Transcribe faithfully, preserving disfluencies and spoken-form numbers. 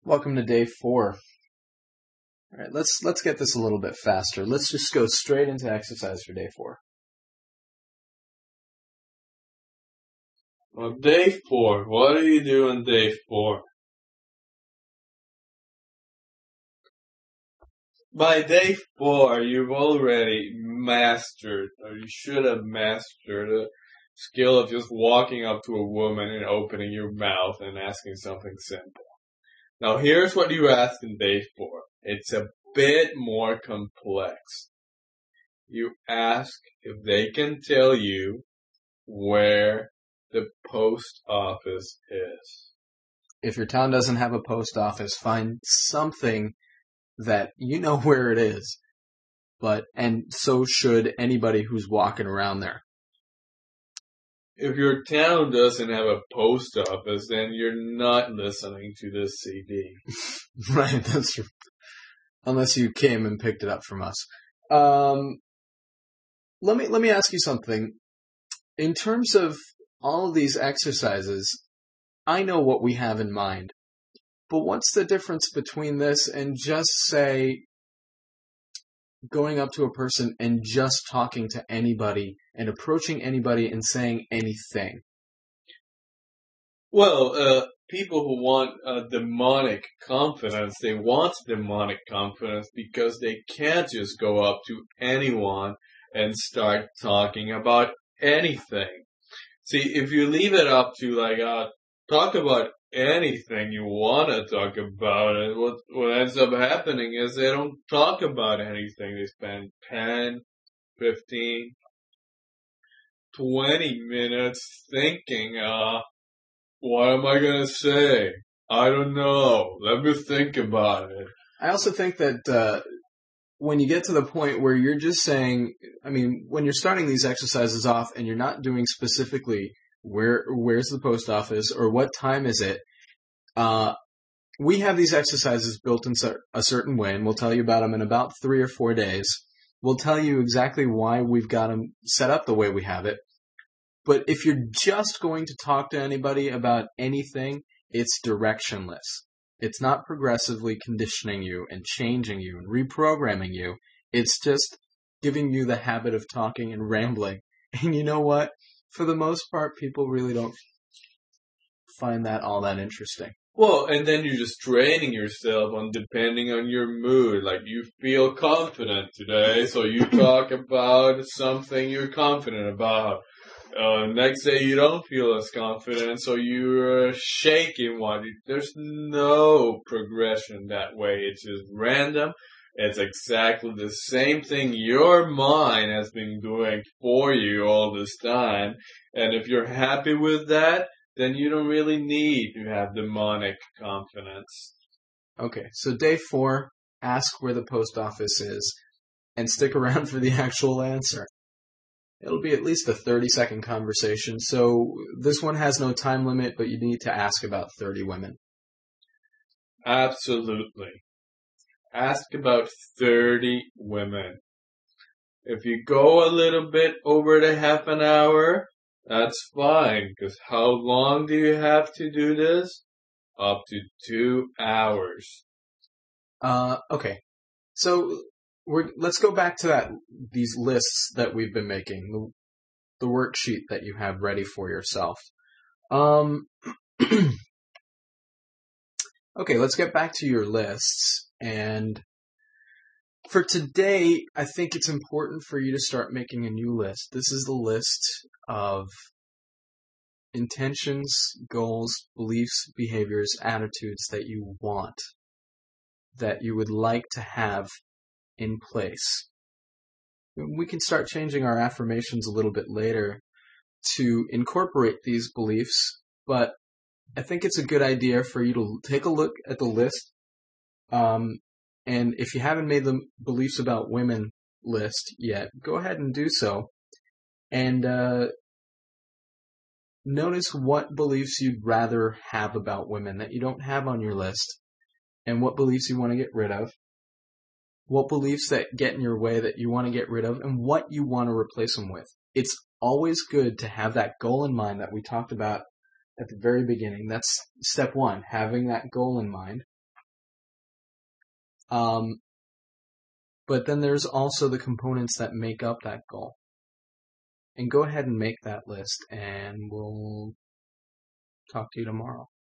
Welcome to day four. All right, let's let's get this a little bit faster. Let's just go straight into exercise for day four. Well, day four. What do you do on day four? By day four, you've already mastered, or you should have mastered, the skill of just walking up to a woman and opening your mouth and asking something simple. Now, here's what you ask in day four. It's a bit more complex. You ask if they can tell you where the post office is. If your town doesn't have a post office, find something that you know where it is. But and so should anybody who's walking around there. If your town doesn't have a post office, then you're not listening to this C D. Right, that's true. Unless you came and picked it up from us. Um, let me let me ask you something. In terms of all of these exercises, I know what we have in mind. But what's the difference between this and just, say, going up to a person and just talking to anybody and approaching anybody and saying anything? Well, uh, people who want uh, demonic confidence, they want demonic confidence because they can't just go up to anyone and start talking about anything. See, if you leave it up to, like, uh, talk about anything you want to talk about, and what, what ends up happening is they don't talk about anything. They spend ten, fifteen, twenty minutes thinking, uh, what am I going to say? I don't know. Let me think about it. I also think that uh, when you get to the point where you're just saying, I mean, when you're starting these exercises off and you're not doing specifically where where's the post office or what time is it, uh, we have these exercises built in a certain way, and we'll tell you about them in about three or four days. We'll tell you exactly why we've got them set up the way we have it. But if you're just going to talk to anybody about anything, it's directionless. It's not progressively conditioning you and changing you and reprogramming you. It's just giving you the habit of talking and rambling. And you know what? For the most part, people really don't find that all that interesting. Well, and then you're just training yourself on depending on your mood. Like, you feel confident today, so you talk about something you're confident about. Uh, next day you don't feel as confident, so you're uh, shaking one. There's no progression that way. It's just random. It's exactly the same thing your mind has been doing for you all this time. And if you're happy with that, then you don't really need to have demonic confidence. Okay, so day four, ask where the post office is, and stick around for the actual answer. It'll be at least a thirty-second conversation, so this one has no time limit, but you need to ask about thirty women. Absolutely. Ask about thirty women. If you go a little bit over the half an hour, that's fine, because how long do you have to do this? Up to two hours. Uh, okay. So we're let's go back to that these lists that we've been making, the, the worksheet that you have ready for yourself. Um, okay, let's get back to your lists. And for today, I think it's important for you to start making a new list. This is the list of intentions, goals, beliefs, behaviors, attitudes that you want, that you would like to have in place. We can start changing our affirmations a little bit later to incorporate these beliefs, but I think it's a good idea for you to take a look at the list. Um, and if you haven't made the beliefs about women list yet, go ahead and do so. And uh, notice what beliefs you'd rather have about women that you don't have on your list, and what beliefs you want to get rid of. What beliefs that get in your way that you want to get rid of, and what you want to replace them with. It's always good to have that goal in mind that we talked about at the very beginning. That's step one, having that goal in mind. Um, but then there's also the components that make up that goal. And go ahead and make that list, and we'll talk to you tomorrow.